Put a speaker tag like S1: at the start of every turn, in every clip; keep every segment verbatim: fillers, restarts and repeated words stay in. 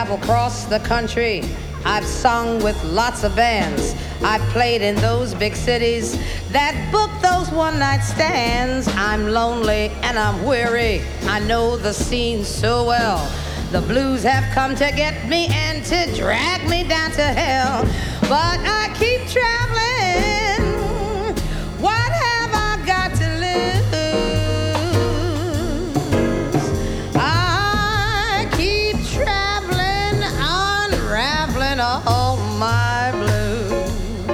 S1: traveled across the country. I've sung with lots of bands. I've played in those big cities that book those one-night stands. I'm lonely and I'm weary. I know the scene so well. The blues have come to get me and to drag me down to hell. But I keep traveling. What have I got to lose? I keep traveling, unraveling all my blues.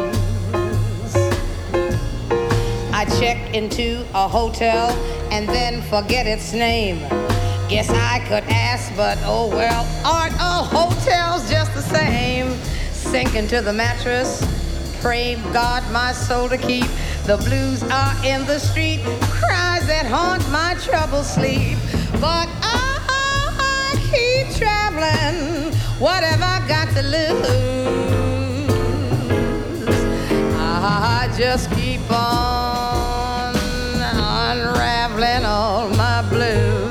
S1: I check into a hotel and then forget its name. Guess I could ask, but oh well, aren't all hotels just the same? Sink into the mattress, pray God my soul to keep. The blues are in the street, cries that haunt my troubled sleep. But I, I keep traveling, what have I got to lose? I just keep on unraveling all my blues.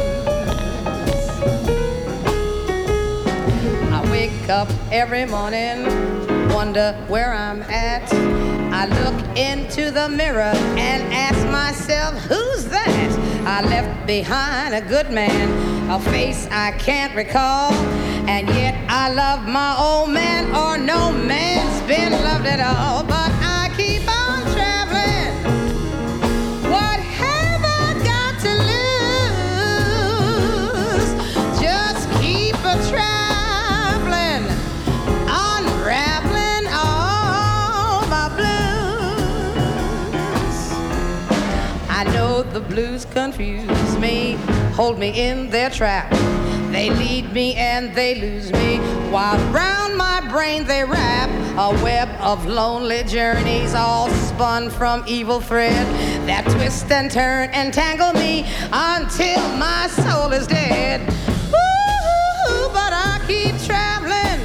S1: Up every morning, wonder where I'm at. I look into the mirror and ask myself, who's that? I left behind a good man, a face I can't recall. And yet I love my old man, or no man's been loved at all. But I keep on traveling. What have I got to lose? Just keep a traveling. Unraveling all my blues. I know the blues confuse me, hold me in their trap. They lead me and they lose me, while round my brain they wrap a web of lonely journeys, all spun from evil thread that twist and turn and tangle me until my soul is dead. Ooh, but I keep traveling.